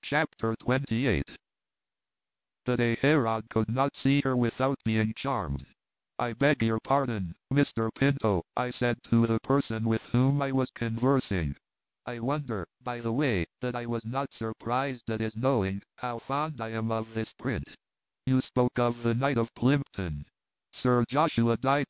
Chapter 28. The day Herod could not see her without being charmed. "I beg your pardon, Mr. Pinto," I said to the person with whom I was conversing. "I wonder, by the way, that I was not surprised at his knowing how fond I am of this print. You spoke of the Knight of Plimpton. Sir Joshua died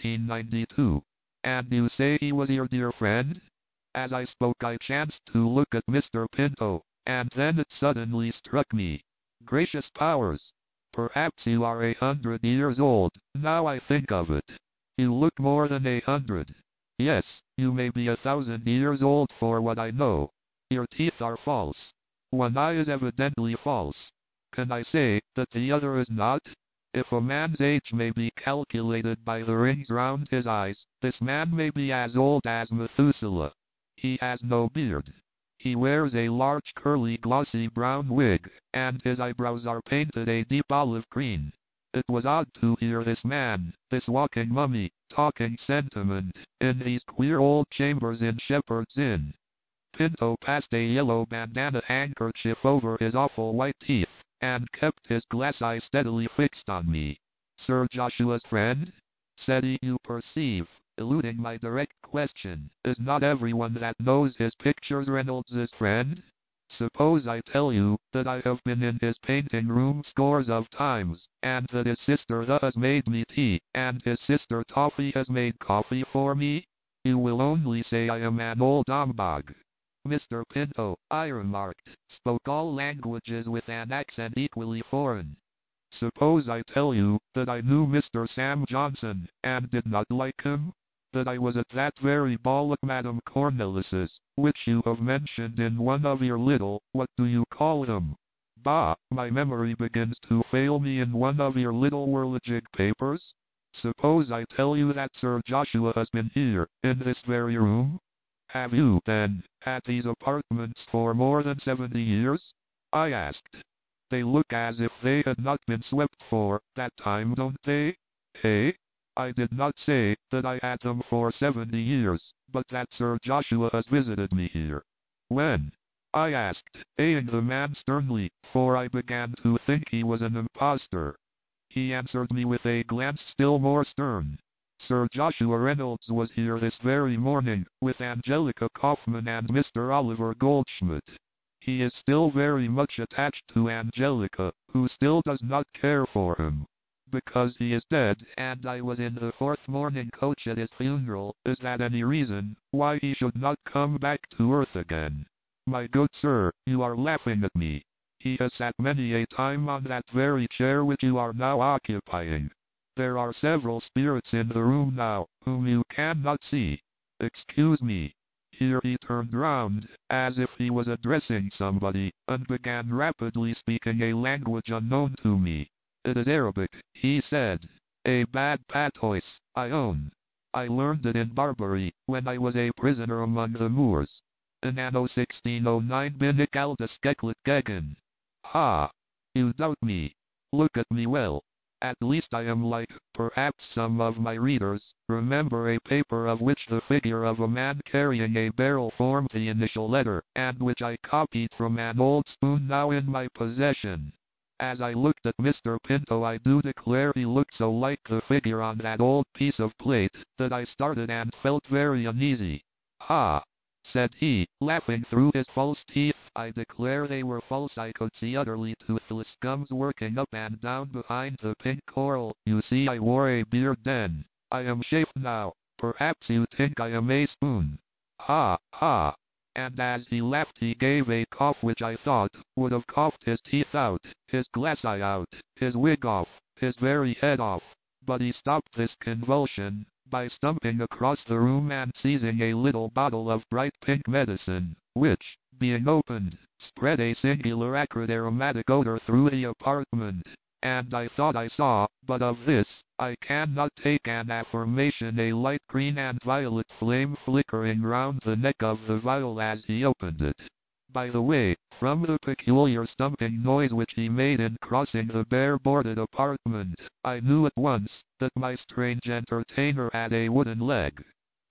1792. And you say he was your dear friend?" As I spoke I chanced to look at Mr. Pinto, and then it suddenly struck me. Gracious powers! Perhaps you are 100 years old, now I think of it. You look more than 100. Yes, you may be 1,000 years old for what I know. Your teeth are false. One eye is evidently false. Can I say that the other is not? If a man's age may be calculated by the rings round his eyes, this man may be as old as Methuselah. He has no beard. He wears a large curly glossy brown wig, and his eyebrows are painted a deep olive green. It was odd to hear this man, this walking mummy, talking sentiment, in these queer old chambers in Shepherd's Inn. Pinto passed a yellow bandana handkerchief over his awful white teeth, and kept his glass eye steadily fixed on me. "Sir Joshua's friend?" said he. "You perceive," eluding my direct question, "is not everyone that knows his pictures Reynolds's friend? Suppose I tell you that I have been in his painting room scores of times, and that his sister has made me tea, and his sister Toffee has made coffee for me? You will only say I am an old ombog." Mr. Pinto, I remarked, spoke all languages with an accent equally foreign. "Suppose I tell you that I knew Mr. Sam Johnson, and did not like him? That I was at that very ball at Madame Cornelis's, which you have mentioned in one of your little, what do you call them? Bah, my memory begins to fail me, in one of your little whirligig papers? Suppose I tell you that Sir Joshua has been here, in this very room? Have you, then, had these apartments for more than 70 years? I asked. They look as if they had not been swept for that time, don't they? Eh? I did not say that I had them for 70 years, but that Sir Joshua has visited me here." "When?" I asked, eyeing the man sternly, for I began to think he was an impostor. He answered me with a glance still more stern. "Sir Joshua Reynolds was here this very morning, with Angelica Kaufmann and Mr. Oliver Goldschmidt. He is still very much attached to Angelica, who still does not care for him. Because he is dead, and I was in the 4th morning coach at his funeral, is that any reason why he should not come back to earth again? My good sir, you are laughing at me. He has sat many a time on that very chair which you are now occupying. There are several spirits in the room now, whom you cannot see. Excuse me." Here he turned round, as if he was addressing somebody, and began rapidly speaking a language unknown to me. "It is Arabic," he said. "A bad patois, I own. I learned it in Barbary, when I was a prisoner among the Moors. In anno 1609 bin ik al de skeklet gegen. Ha! You doubt me. Look at me well. At least I am like, perhaps some of my readers, remember a paper of which the figure of a man carrying a barrel formed the initial letter, and which I copied from an old spoon now in my possession. As I looked at Mr. Pinto, I do declare he looked so like the figure on that old piece of plate, that I started and felt very uneasy. Ha! said he, laughing through his false teeth. I declare they were false. I could see utterly toothless gums working up and down behind the pink coral. You see, I wore a beard then. I am shaved now. Perhaps you think I am a spoon. Ha, ha." And as he laughed he gave a cough which I thought would have coughed his teeth out, his glass eye out, his wig off, his very head off. But he stopped this convulsion by stumping across the room and seizing a little bottle of bright pink medicine, which, being opened, spread a singular acrid aromatic odor through the apartment. And I thought I saw, but of this, I cannot take an affirmation, a light green and violet flame flickering round the neck of the vial as he opened it. By the way, from the peculiar stumping noise which he made in crossing the bare boarded apartment, I knew at once that my strange entertainer had a wooden leg.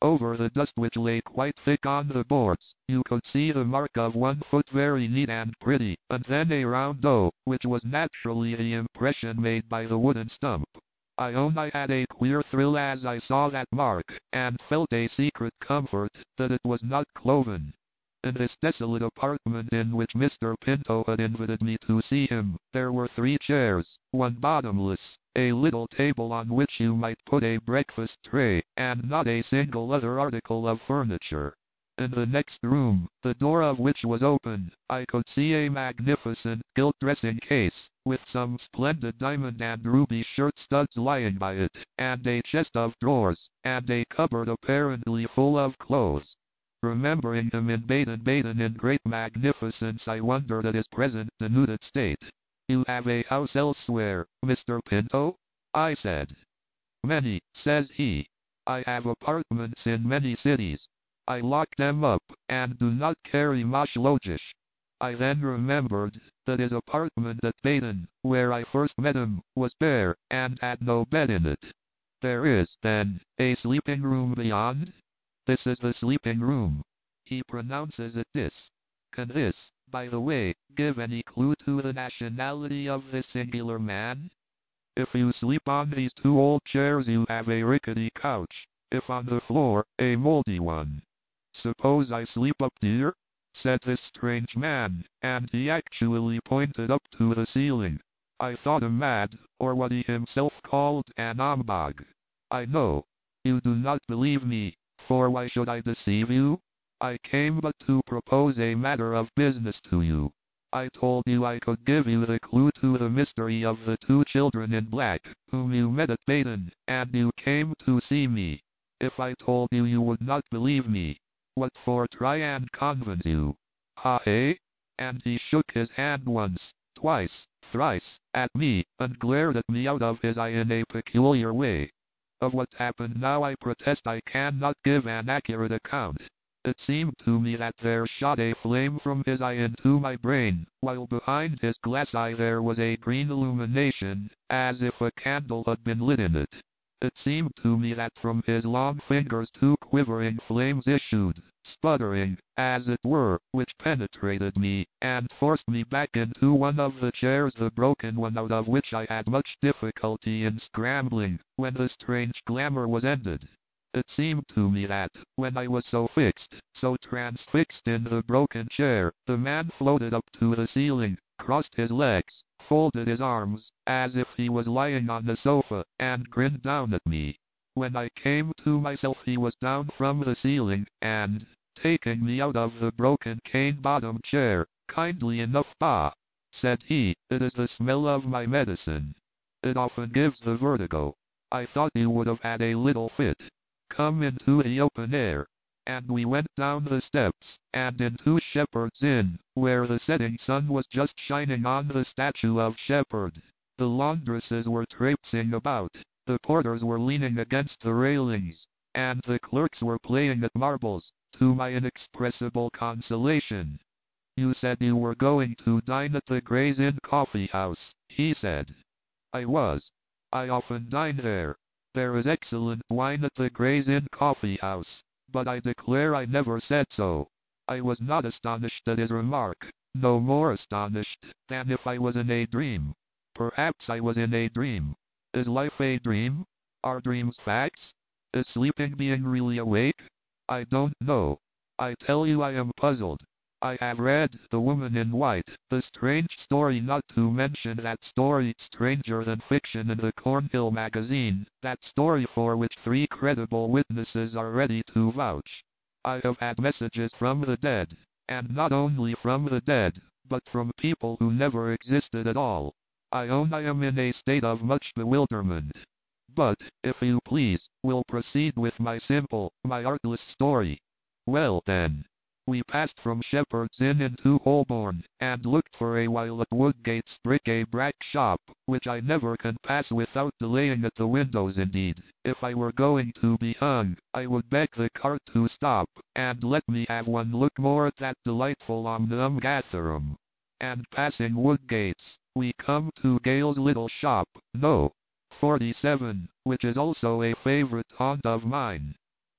Over the dust which lay quite thick on the boards, you could see the mark of 1 foot very neat and pretty, and then a round O, which was naturally the impression made by the wooden stump. I own I had a queer thrill as I saw that mark, and felt a secret comfort that it was not cloven. In this desolate apartment in which Mr. Pinto had invited me to see him, there were 3 chairs, one bottomless, a little table on which you might put a breakfast tray, and not a single other article of furniture. In the next room, the door of which was open, I could see a magnificent gilt dressing case, with some splendid diamond and ruby shirt studs lying by it, and a chest of drawers, and a cupboard apparently full of clothes. Remembering him in Baden-Baden in great magnificence, I wondered at his present denuded state. "You have a house elsewhere, Mr. Pinto?" I said. "Many," says he. "I have apartments in many cities. I lock them up, and do not carry much luggage." I then remembered that his apartment at Baden, where I first met him, was bare, and had no bed in it. "There is, then, a sleeping room beyond?" "This is the sleeping room." He pronounces it this. Can this, by the way, give any clue to the nationality of this singular man? If you sleep on these 2 old chairs you have a rickety couch, if on the floor, a moldy one. "Suppose I sleep up here?" said this strange man, and he actually pointed up to the ceiling. I thought him mad, or what he himself called an ombog. I know. You do not believe me. For why should I deceive you? I came but to propose a matter of business to you. I told you I could give you the clue to the mystery of the 2 children in black, whom you met at Baden, and you came to see me. If I told you you would not believe me, what for try and convince you? Ha eh? And he shook his hand once, twice, thrice, at me, and glared at me out of his eye in a peculiar way. Of what happened now I protest I cannot give an accurate account. It seemed to me that there shot a flame from his eye into my brain, while behind his glass eye there was a green illumination, as if a candle had been lit in it. It seemed to me that from his long fingers 2 quivering flames issued, sputtering, as it were, which penetrated me, and forced me back into one of the chairs, the broken one out of which I had much difficulty in scrambling, when the strange glamour was ended. It seemed to me that, when I was so fixed, so transfixed in the broken chair, the man floated up to the ceiling, crossed his legs, folded his arms, as if he was lying on the sofa, and grinned down at me. When I came to myself he was down from the ceiling, and, taking me out of the broken cane-bottomed chair, "Kindly enough, bah," said he, "it is the smell of my medicine. It often gives the vertigo. I thought you would have had a little fit. Come into the open air." And we went down the steps, and into Shepherd's Inn, where the setting sun was just shining on the statue of Shepherd. The laundresses were traipsing about, the porters were leaning against the railings, and the clerks were playing at marbles, to my inexpressible consolation. "You said you were going to dine at the Gray's Inn Coffee House," he said. I was. I often dine there. There is excellent wine at the Gray's Inn Coffee House, but I declare I never said so. I was not astonished at his remark, no more astonished than if I was in a dream. Perhaps I was in a dream. Is life a dream? Are dreams facts? Is sleeping being really awake? I don't know. I tell you I am puzzled. I have read The Woman in White, the strange story, not to mention that story Stranger Than Fiction in the Cornhill magazine, that story for which 3 credible witnesses are ready to vouch. I have had messages from the dead, and not only from the dead, but from people who never existed at all. I own I am in a state of much bewilderment. But, if you please, will proceed with my simple, my artless story. Well then. We passed from Shepherd's Inn into Holborn, and looked for a while at Woodgate's bric-a-brac shop, which I never can pass without delaying at the windows. Indeed, if I were going to be hung, I would beg the cart to stop, and let me have one look more at that delightful Omnium Gatherum. And passing Woodgate's, we come to Gale's little shop, no. 47, which is also a favorite haunt of mine.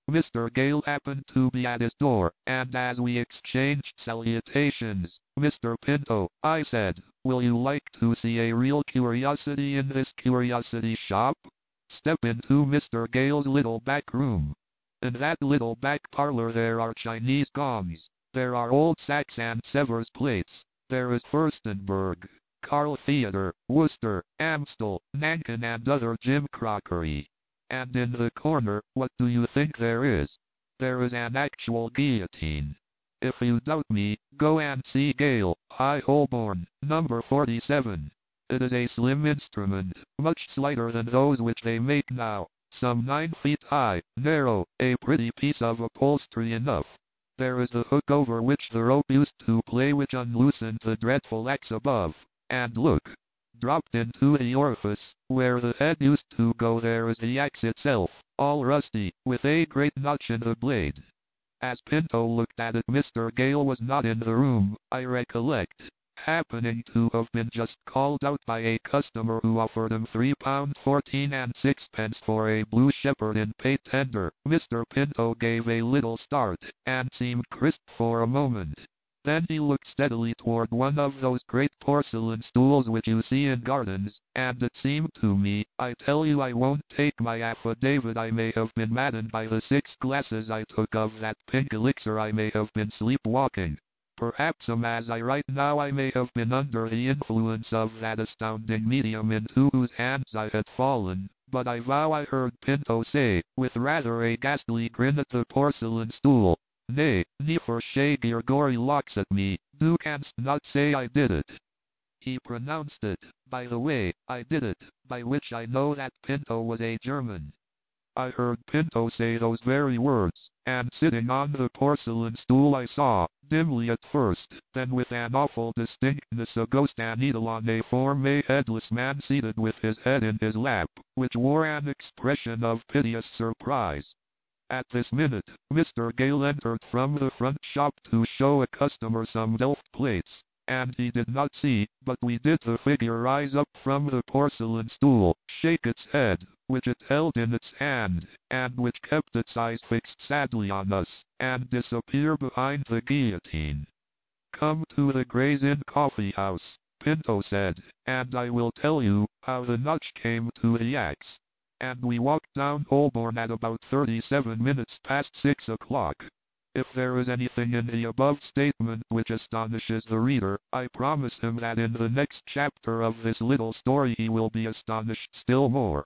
Mr. Gale happened to be at his door, and as we exchanged salutations, "Mr. Pinto," I said, "will you like to see a real curiosity in this curiosity shop? Step into Mr. Gale's little back room. In that little back parlor there are Chinese gongs, there are old Saks and Severs plates, there is Furstenberg, Carl Theater, Worcester, Amstel, Nankin and other gimcrockery. And in the corner, what do you think there is? There is an actual guillotine. If you doubt me, go and see Gale, High Holborn, number 47. It is a slim instrument, much slighter than those which they make now, some 9 feet high, narrow, a pretty piece of upholstery enough. There is the hook over which the rope used to play which unloosened the dreadful axe above, and look, dropped into the orifice, where the head used to go there is the axe itself, all rusty, with a great notch in the blade." As Pinto looked at it, Mr. Gale was not in the room, I recollect, happening to have been just called out by a customer who offered him £3 14 and sixpence for a blue shepherd in pay tender. Mr. Pinto gave a little start, and seemed crisp for a moment. Then he looked steadily toward one of those great porcelain stools which you see in gardens, and it seemed to me, I tell you I won't take my affidavit, I may have been maddened by the 6 glasses I took of that pink elixir, I may have been sleepwalking. Perhaps as I write now I may have been under the influence of that astounding medium into whose hands I had fallen, but I vow I heard Pinto say, with rather a ghastly grin at the porcelain stool, "Nay, never shake your gory locks at me, thou canst not say I did it." He pronounced it, by the way, "I did it," by which I know that Pinto was a German. I heard Pinto say those very words, and sitting on the porcelain stool I saw, dimly at first, then with an awful distinctness, a ghost needle on a form, a headless man seated with his head in his lap, which wore an expression of piteous surprise. At this minute, Mr. Gale entered from the front shop to show a customer some Delft plates, and he did not see, but we did, the figure rise up from the porcelain stool, shake its head, which it held in its hand, and which kept its eyes fixed sadly on us, and disappear behind the guillotine. "Come to the Gray's Inn Coffee House," Pinto said, "and I will tell you how the notch came to the axe." And we walked down Holborn at about 37 minutes past 6 o'clock. If there is anything in the above statement which astonishes the reader, I promise him that in the next chapter of this little story he will be astonished still more.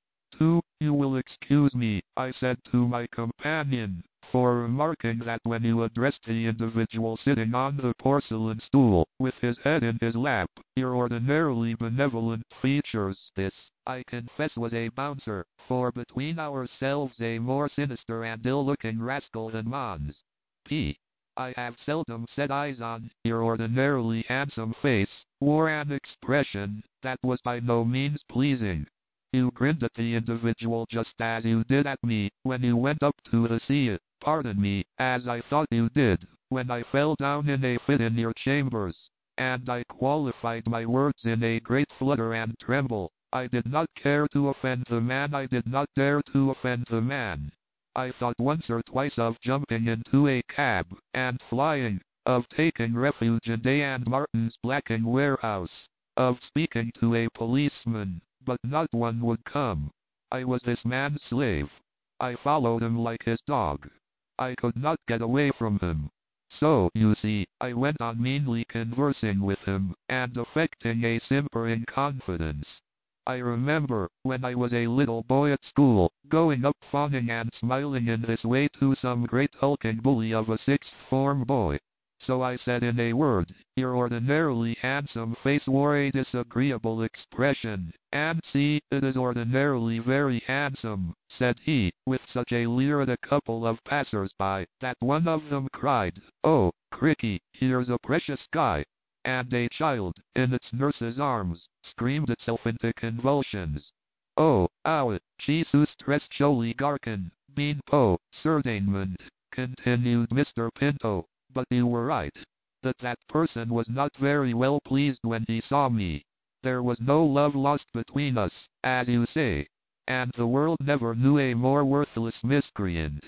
2. You will excuse me, I said to my companion, for remarking that when you addressed the individual sitting on the porcelain stool, with his head in his lap, your ordinarily benevolent features. This, I confess, was a bouncer, for between ourselves a more sinister and ill-looking rascal than Mons. P. I have seldom set eyes on your ordinarily handsome face, wore an expression that was by no means pleasing. You grinned at the individual just as you did at me when you went up to the sea. Pardon me, as I thought you did, when I fell down in a fit in your chambers. And I qualified my words in a great flutter and tremble. I did not care to offend the man, I did not dare to offend the man. I thought once or twice of jumping into a cab, and flying, of taking refuge in Day and Martin's blacking warehouse, of speaking to a policeman, but not one would come. I was this man's slave. I followed him like his dog. I could not get away from him. So, you see, I went on meanly conversing with him, and affecting a simpering confidence. I remember, when I was a little boy at school, going up fawning and smiling in this way to some great hulking bully of a sixth form boy. So I said in a word, your ordinarily handsome face wore a disagreeable expression, and see, it is ordinarily very handsome, said he, with such a leer at a couple of passers-by, that one of them cried, oh, cricky, here's a precious guy, and a child, in its nurse's arms, screamed itself into convulsions. Oh, ow, Jesus tres choli garkin, bean po, certainment, continued Mr. Pinto. But you were right. That person was not very well pleased when he saw me. There was no love lost between us, as you say. And the world never knew a more worthless miscreant.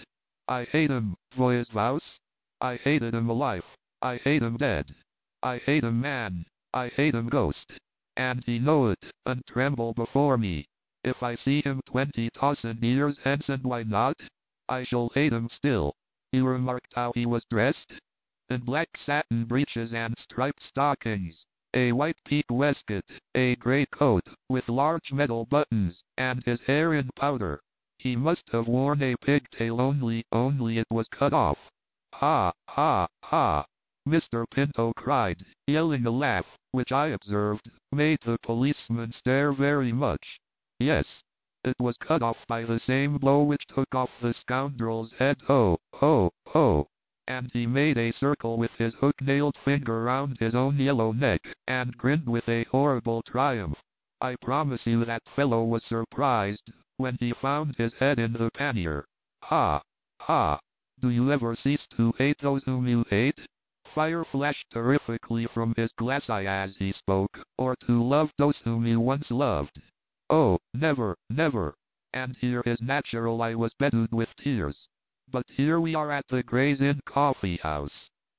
I hate him, Voiced. I hated him alive. I hate him dead. I hate him man. I hate him ghost. And he know it, and tremble before me. If I see him 20,000 years hence, and why not? I shall hate him still. He remarked how he was dressed in black satin breeches and striped stockings, a white pique waistcoat, a grey coat with large metal buttons, and his hair in powder. He must have worn a pigtail only it was cut off. Ha, ha, ha! Mr. Pinto cried, yelling a laugh, which I observed, made the policeman stare very much. Yes, it was cut off by the same blow which took off the scoundrel's head. Ho, ho, ho! And he made a circle with his hook-nailed finger round his own yellow neck, and grinned with a horrible triumph. I promise you that fellow was surprised when he found his head in the pannier. Ha, ha! Do you ever cease to hate those whom you hate? Fire flashed terrifically from his glass eye as he spoke. Or to love those whom you once loved? Oh, never, never. And here his natural eye was bedewed with tears. But here we are at the Gray's Inn Coffee House.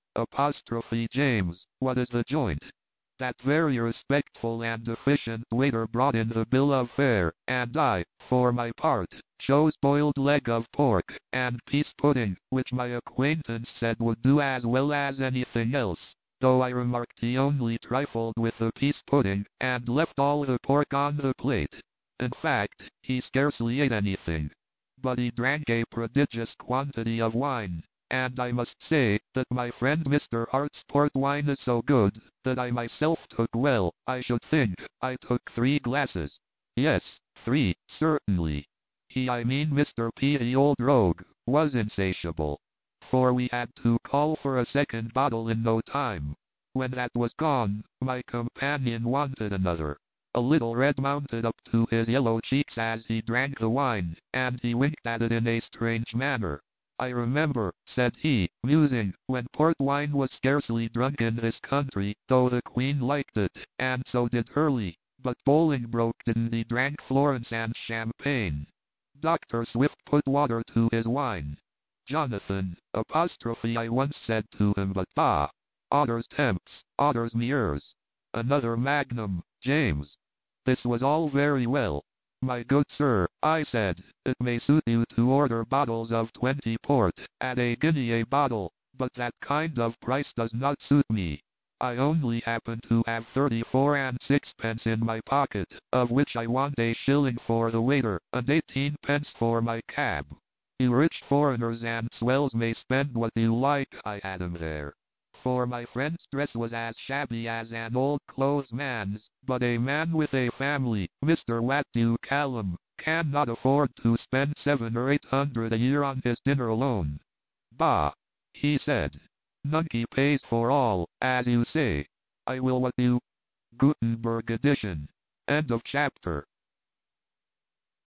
Apostrophe James, what is the joint? That very respectful and efficient waiter brought in the bill of fare, and I, for my part, chose boiled leg of pork, and pease pudding, which my acquaintance said would do as well as anything else, though I remarked he only trifled with the pease pudding, and left all the pork on the plate. In fact, he scarcely ate anything. But he drank a prodigious quantity of wine, and I must say that my friend Mr. Hart's port wine is so good that I myself took, well, I should think, I took 3 glasses. Yes, 3, certainly. He, I mean Mr. P, the old rogue, was insatiable, for we had to call for a second bottle in no time. When that was gone, my companion wanted another. A little red mounted up to his yellow cheeks as he drank the wine, and he winked at it in a strange manner. I remember, said he, musing, when port wine was scarcely drunk in this country, though the Queen liked it, and so did Hurley, but Bolingbroke didn't. He drank Florence and champagne. Dr. Swift put water to his wine. Jonathan, apostrophe I once said to him, but bah! Otters temps, otters mears. Another magnum, James. This was all very well. My good sir, I said, it may suit you to order bottles of 20 port, at a guinea a bottle, but that kind of price does not suit me. I only happen to have 34 and 6 in my pocket, of which I want a shilling for the waiter, and 18 for my cab. You rich foreigners and swells may spend what you like, I had him there. For my friend's dress was as shabby as an old clothes man's, but a man with a family, Mr. Watdew Callum, cannot afford to spend 700 or 800 a year on his dinner alone. Bah! He said. Nunkey pays for all, as you say. I will what you... Gutenberg edition. End of chapter.